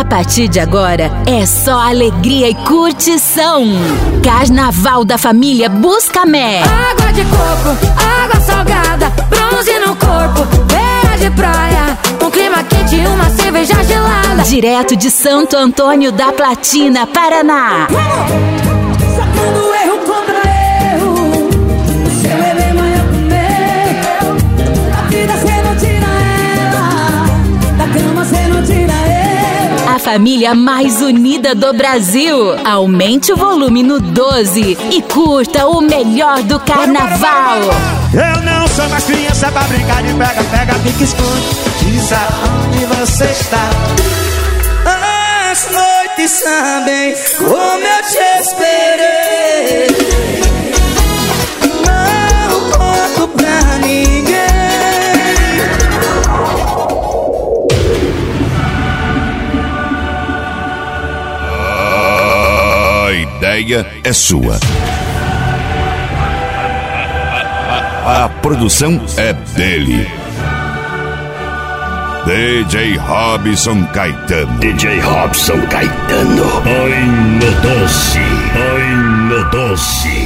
A partir de agora, é só alegria e curtição. Carnaval da família Buscamé. Água de coco, água salgada, bronze no corpo, beira de praia, um clima quente e uma cerveja gelada. Direto de Santo Antônio da Platina, Paraná. Sacando erro contra erro, seu bebê manhã comer. Da vida cê não tira ela, da cama cê não tira ela. A família mais unida do Brasil. Aumente o volume no 12 e curta o melhor do carnaval. Eu não sou mais criança pra brincar de pega, pega, pique, esconde. Diz aonde você está. As noites sabem como eu te esperei. Não conto pra ninguém. A ideia é sua. A produção é dele. DJ Robson Caetano. DJ Robson Caetano. Ai no doce, ai no doce.